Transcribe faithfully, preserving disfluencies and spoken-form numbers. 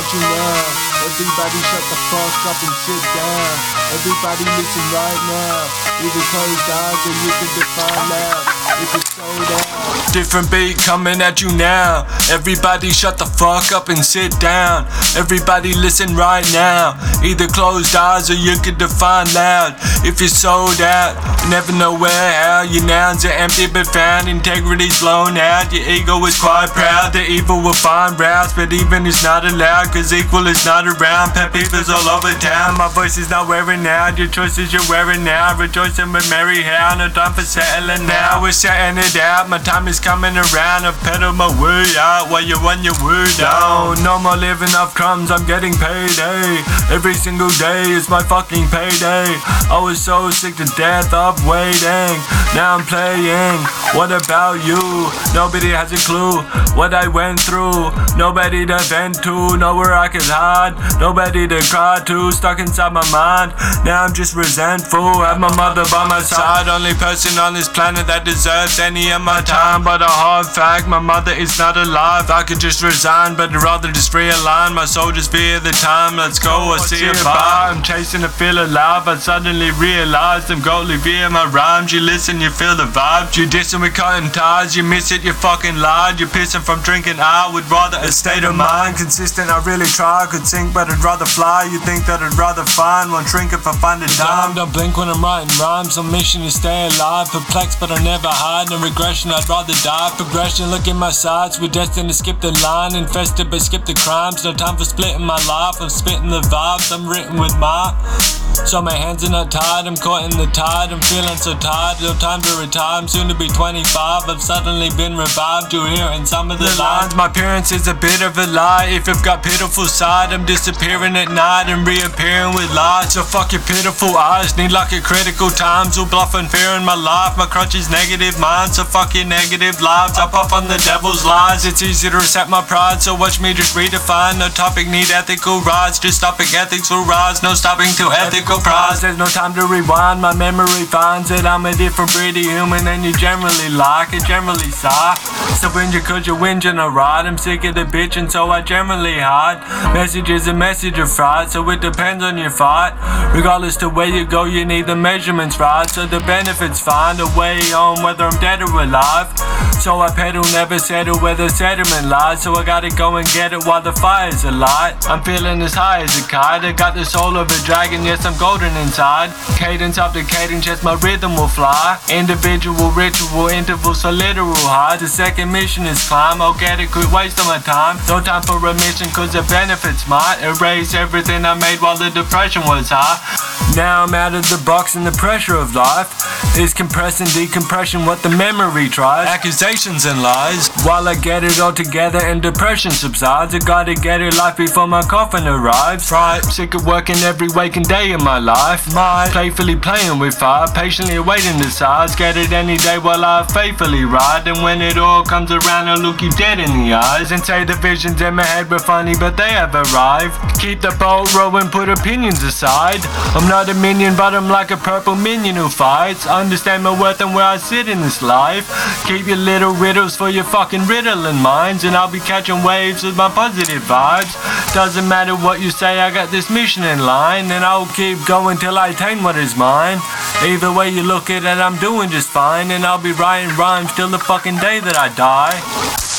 at you now. Everybody shut the fuck up and sit down. Everybody listen right now. Either close eyes or you can define loud. If it's sold out. Different beat coming at you now. Everybody shut the fuck up and sit down. Everybody listen right now. Either closed eyes or you can define loud. If you're sold out, you never know where, how. Your nouns are empty but found. Integrity's blown out. Your ego is quite proud. The evil will find routes, but even is not allowed, cause equal is not around. Pet peeves all over town. My voice is not wearing out. Your choices you're wearing now. Rejoicing with merry how. No time for settling now. We're setting it out. My time is coming around. I've pedaled my way out while you run your word down. No more living off crumbs. I'm getting paid, hey. Every single day is my fucking payday. I was so sick to death of waiting. Now I'm playing. What about you? Nobody has a clue what I went through. Nobody to vent to. Nowhere I could hide. Nobody to cry to. Stuck inside my mind. Now I'm just resentful. Have my mother by my side. Only person on this planet that deserves any of my time. But a hard fact, my mother is not alive. I could just resign, but I'd rather just realign. My soul just fear the time. Let's go, I see it by. I'm chasing to feel alive. I suddenly realized I'm goldly via my rhymes. You listen, you feel the vibes. You dissing with cutting ties. You miss it, you fucking lied. You're pissing from drinking. I would rather a state of mind. Consistent, I really try. I could sink, but I'd rather fly. You think that I'd rather find one drink if I find a dime. Don't blink when I'm writing rhymes. On mission to stay alive. Perplexed, but I never hide. No regression, I'd rather die. Progression, look in my sides. We're destined to skip the line. Infested, but skip the crimes. No time for splitting my life. I'm spitting the vibes. I'm written with my. So my hands are not tied, I'm caught in the tide. I'm feeling so tired, no time to retire. I'm soon to be twenty-five, I've suddenly been revived. You hear in some of the lines. My appearance is a bit of a lie. If you've got pitiful side, I'm disappearing at night and reappearing with lies. So fuck your pitiful eyes, need like a critical times. Will bluff and fear in my life. My crutch is negative mind, so fuck your negative lives. I pop on the devil's lies. It's easy to reset my pride, so watch me just redefine. No topic need ethical rise, just topic ethics will rise. No stopping to ethical prize. There's no time to rewind. My memory finds that I'm a different breed of human than you generally like. It generally sigh. So when you cause you're whinging a ride. I'm sick of the bitch and so I generally hide. Message is a message of fright, so it depends on your fight. Regardless to where you go, you need the measurements right. So the benefits find a way on whether I'm dead or alive. So I pedal, never settle where the sediment lies. So I gotta go and get it while the fire's alight. I'm feeling as high as a kite. I got the soul of a dragon, yes I'm golden inside. Cadence after cadence, yes my rhythm will fly. Individual ritual intervals so literal high. The second mission is climb, I'll get it, quit wasting my time. No time for remission cause the benefits might erase everything I made while the depression was high. Now I'm out of the box and the pressure of life is compressing decompression what the memory tries. Accusations and lies. While I get it all together and depression subsides, I gotta get it life before my coffin arrives. Right, sick of working every waking day in my life. My playfully playing with fire, patiently awaiting the size. Get it any day while I faithfully ride. And when it all comes around, I'll look you dead in the eyes and say the visions in my head were funny, but they have arrived. Keep the boat rolling, put opinions aside. I'm not a minion, but I'm like a purple minion who fights. Understand my worth and where I sit in this life. Keep your little riddles for your fucking riddling minds, and I'll be catching waves with my positive vibes. Doesn't matter what you say, I got this mission in line, and I'll keep going till I attain what is mine. Either way you look at it, I'm doing just fine, and I'll be writing rhymes till the fucking day that I die.